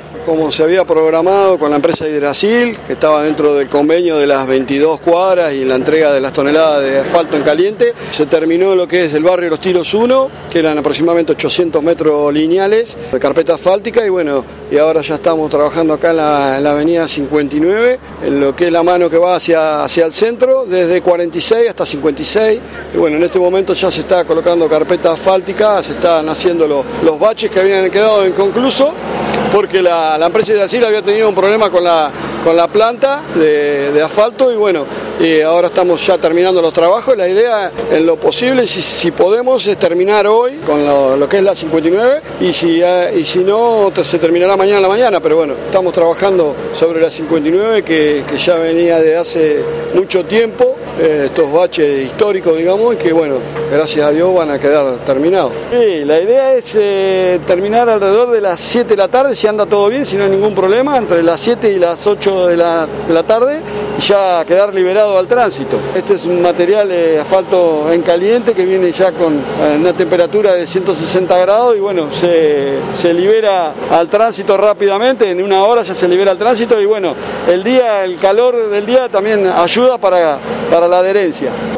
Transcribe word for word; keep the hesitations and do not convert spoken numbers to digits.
como se había programado con la empresa Hidrasil, que estaba dentro del convenio de las veintidós cuadras y la entrega de las toneladas de asfalto en caliente. Se terminó lo que es el barrio Los Tiros uno, que eran aproximadamente ochocientos metros lineales de carpeta asfáltica, y bueno, y ahora ya estamos trabajando acá en la, en la avenida cincuenta y nueve, en lo que es la mano que va hacia, hacia el centro, desde cuarenta y seis hasta cincuenta y seis, y bueno, en este momento ya se está colocando carpeta asfáltica, se están haciendo los, los baches que habían quedado inconclusos, porque la, la empresa de Brasil había tenido un problema con la, con la planta de, de asfalto, y bueno, y ahora estamos ya terminando los trabajos. La idea, en lo posible, si, si podemos, es terminar hoy con lo, lo que es la cincuenta y nueve, y si, y si no, se terminará mañana en la mañana, pero bueno, estamos trabajando sobre la cincuenta y nueve, que, que ya venía de hace mucho tiempo, eh, estos baches históricos, digamos, y que bueno, gracias a Dios van a quedar terminados. Sí, la idea es eh, terminar alrededor de las siete de la tarde, si anda todo bien, si no hay ningún problema, entre las siete y las ocho de la, de la tarde, y ya quedar liberado al tránsito. Este es un material de asfalto en caliente que viene ya con una temperatura de ciento sesenta grados, y bueno, se, se libera al tránsito rápidamente, en una hora ya se libera al tránsito, y bueno, el día, el calor del día también ayuda para, para la adherencia.